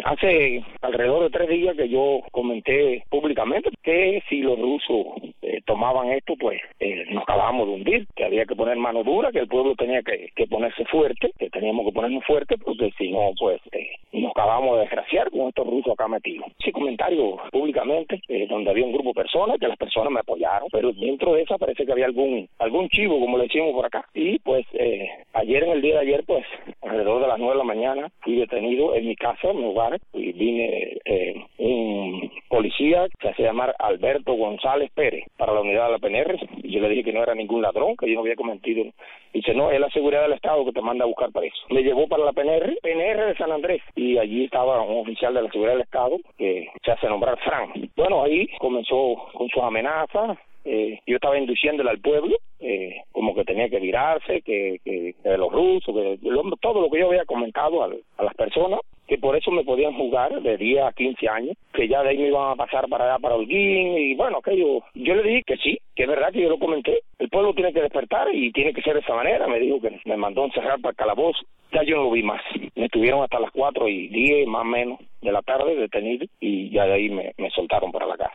Hace alrededor de 3 días que yo comenté públicamente que si los rusos tomaban esto, pues nos acabábamos de hundir, que había que poner mano dura, que el pueblo tenía que ponerse fuerte, que teníamos que ponernos fuertes, porque si no, pues nos acabamos de desgraciar con estos rusos acá metidos. Ese comentario públicamente, donde había un grupo de personas, que las personas me apoyaron, pero dentro de esa parece que había algún chivo, como le decimos por acá. Y pues ayer, en el día de ayer, pues alrededor de las 9 de la mañana, fui detenido en mi casa, en mi hogar, y vine un policía que se hace llamar Alberto González Pérez para la unidad de la PNR, y yo le dije que no era ningún ladrón, que yo no había cometido. Dice, no, es la seguridad del Estado que te manda a buscar para eso. Me llevó para la PNR de San Andrés, y allí estaba un oficial de la seguridad del Estado que se hace nombrar Frank. Bueno, ahí comenzó con sus amenazas. Yo estaba induciéndole al pueblo, como que tenía que virarse, que los rusos, todo lo que yo había comentado a las personas, que por eso me podían juzgar de 10 a 15 años, que ya de ahí me iban a pasar para allá, para Holguín, y bueno, yo le dije que sí, que es verdad que yo lo comenté. El pueblo tiene que despertar y tiene que ser de esa manera. Me dijo que me mandó a encerrar para el calabozo. Ya yo no lo vi más. Me tuvieron hasta las 4:10, más o menos, de la tarde detenido, y ya de ahí me soltaron para la casa.